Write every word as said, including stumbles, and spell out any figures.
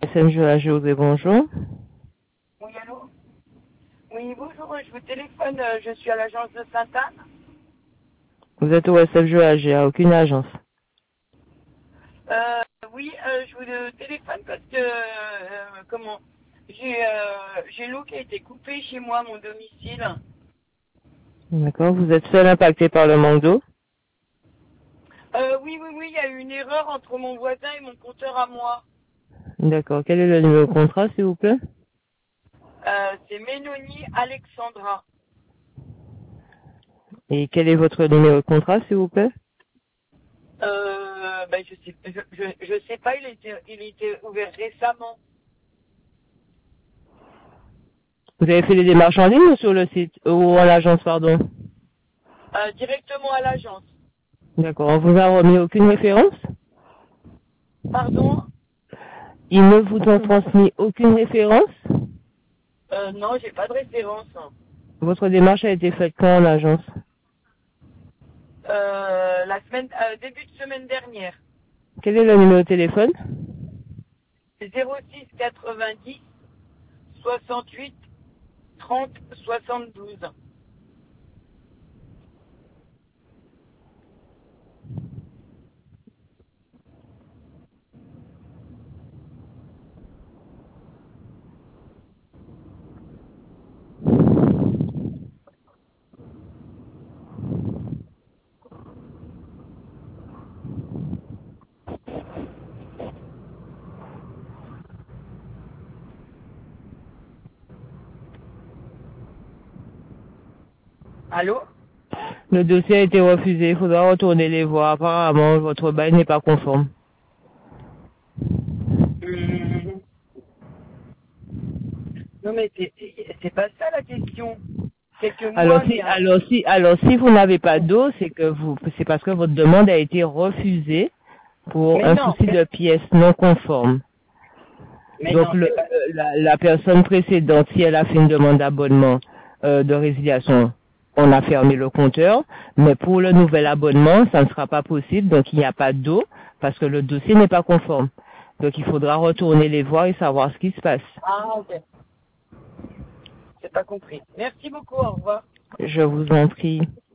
S M G A G O D, bonjour. Oui, allô? Oui, bonjour, je vous téléphone, euh, je suis à l'agence de Sainte-Anne. Vous êtes au S M G A G, à aucune agence. Euh, oui, euh, je vous euh, téléphone parce que, euh, comment, j'ai euh, j'ai l'eau qui a été coupée chez moi, à mon domicile. D'accord, vous êtes seul impacté par le manque d'eau? Euh, oui, oui, oui, il y a eu une erreur entre mon voisin et mon compteur à moi. D'accord, quel est le numéro de contrat, s'il vous plaît? Euh, c'est Ménonie Alexandra. Et quel est votre numéro de contrat, s'il vous plaît? Euh, ben, je sais, je, je, je sais pas, il était, il était ouvert récemment. Vous avez fait les démarches en ligne ou sur le site? Ou à l'agence, pardon? Euh, directement à l'agence. D'accord, on vous a remis aucune référence? Pardon? Ils ne vous ont transmis aucune référence? Euh, non, j'ai pas de référence. Votre démarche a été faite quand en agence? Euh, la semaine, euh, début de semaine dernière. Quel est le numéro de téléphone? C'est zéro six quatre-vingt-dix soixante-huit trente soixante-douze. Allô? Le dossier a été refusé, il faudra retourner les voir. Apparemment, votre bail n'est pas conforme. Hum, Non mais c'est c'est pas ça la question. C'est que Alors moi, si, j'ai un... alors si, alors si vous n'avez pas d'eau, c'est que vous, c'est parce que votre demande a été refusée pour Mais un non, souci mais, de pièces non conformes. mais Donc non, le, c'est pas... la, la personne précédente, si elle a fait une demande d'abonnement euh, de résiliation, on a fermé le compteur. Mais pour le nouvel abonnement, ça ne sera pas possible. Donc il n'y a pas d'eau parce que le dossier n'est pas conforme. Donc il faudra retourner les voir et savoir ce qui se passe. Ah, ok. J'ai pas compris. Merci beaucoup, au revoir. Je vous en prie.